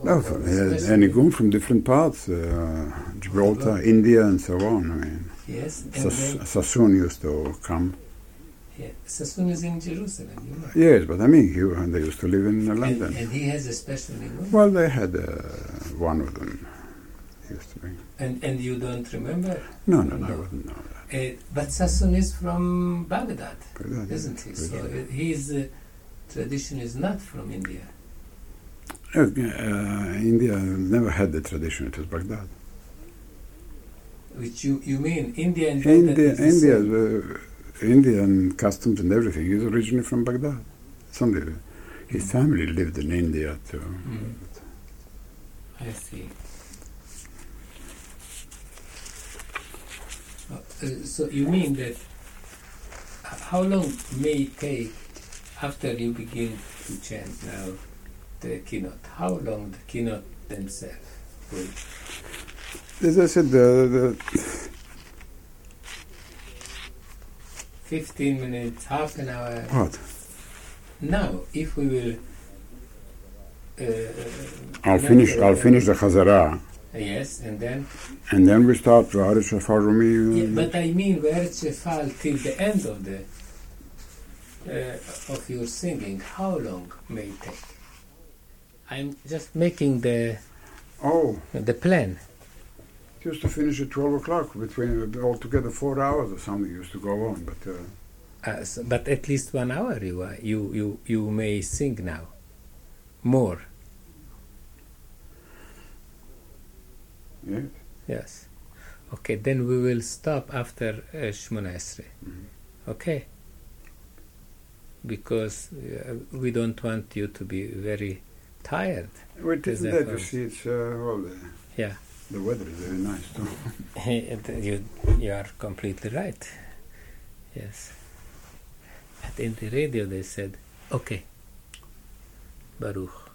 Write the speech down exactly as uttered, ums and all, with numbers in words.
No, from, uh, and come from different parts, uh, Gibraltar, India, and so on. I mean, yes. Sas- Sassoon used to come. Yeah, Sassoon is in Jerusalem, you know. Yes, but I mean, he, and they used to live in uh, London. And, and he has a special name. Well, they had uh, one of them. Used to be. And and you don't remember? No, no, no, I wouldn't know that. Uh, but Sassoon is from Baghdad, Baghdad, isn't he? yes. So uh, his uh, tradition is not from India. Uh, uh, India never had the tradition. It was Baghdad. Which you, you mean India and Baghdad India, is the India, same? uh, Indian customs and everything. He's originally from Baghdad. It's only his Mm. family lived in India too. Mm. I see. Uh, uh, so you mean that h- how long may it take after you begin to chant now the keynote? How long the keynote themselves will? As I said, the, the Fifteen minutes, half an hour. what? Now, if we will. Uh, I'll make finish. a- I'll finish the Chazara, Yes, and then. and then we start V'aretz Shafar Rumi. Yeah, but I mean, V'aretz Shefal till the end of the uh, of your singing. How long may it take? I'm just making the Oh, the plan. used to finish at twelve o'clock. Between altogether four hours or something used to go on, but. Uh, Uh, so, but at least one hour you uh, you you you may sing now. More. yes. Yes. Okay. Then we will stop after uh, Shmona Esrei. Mhm. Okay. Because uh, we don't want you to be very tired. We Is didn't that that. You all? see, it's uh, well, the, Yeah. the weather is very nice too. you you are completely right. Yes. But in the radio they said, okay, Baruch.